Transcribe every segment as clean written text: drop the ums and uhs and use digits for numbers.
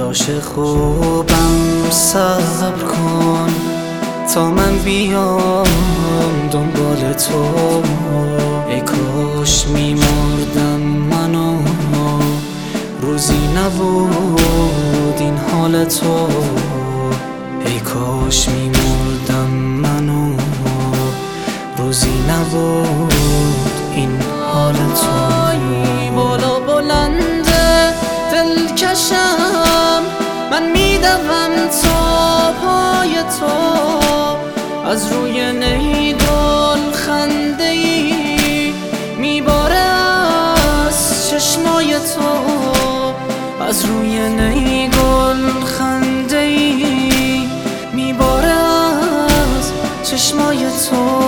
داداش خوبم صبر کن تا من بیام دنبال تو. ای کاش میمردم منو روزی نبود این حال تو. ای کاش میمردم منو روزی نبود این حال تو. بالا بلند دلکشم من میدوم تا پای تو. از روی نی گل خنده ای میباره از چشمای تو. از روی نی گل خنده ای میباره از چشمای تو.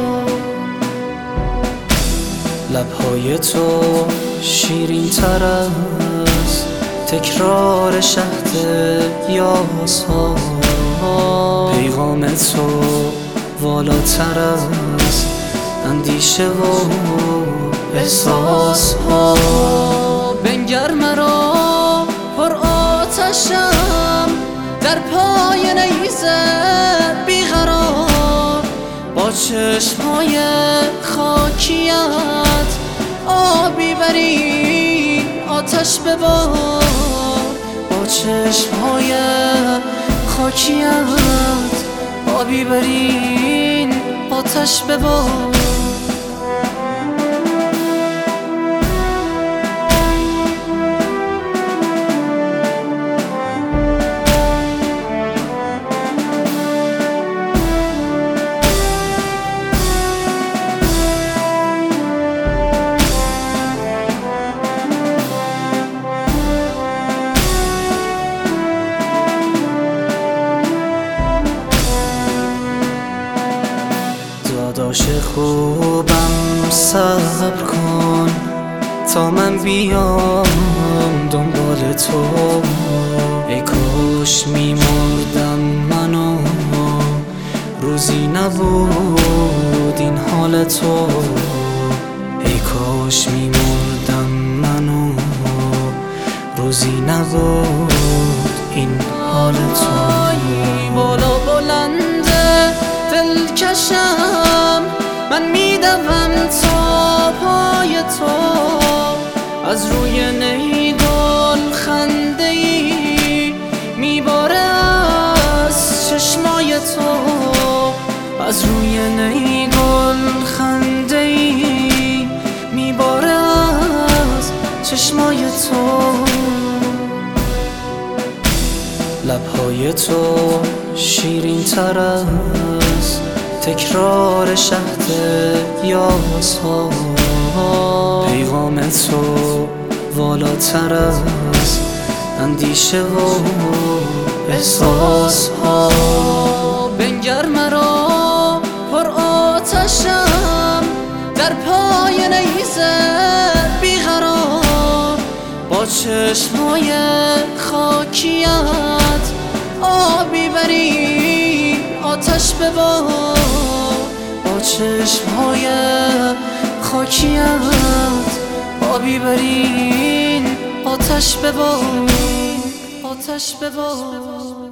لبهای تو شیرین تر از تکرار شهد یاسها. پیغام تو والاتر از اندیشه و احساس ها. بنگر مرا پر آتشم در پای نیزه بیقرار. با چشمهای خاکیت آبی بری آتش ببار. با چشمهای خاکیت آبی برین آتش ببار. داداش خوبم صبر کن تا من بیام دنبال تو. ای کاش میمردم منو روزی نبود این حال تو. ای کاش میمردم منو روزی نبود این حال تو. بالا بلند دلکشم من میدوم تا پای تو. از روی نی گل خنده ای میباره از چشمای تو. از روی نی گل خنده ای میباره از چشمای تو. لبهای تو شیرین تر از تکرار شهد یاسها. پیغام تو والاتر از اندیشه و احساس ها. بنگر مرا پر آتشم در پای نیزه بیقرار. با چشمهای خاکیت آبی بری آتش ببار. با چشمهای خاکیت آبی برین آتش ببار. آتش ببار.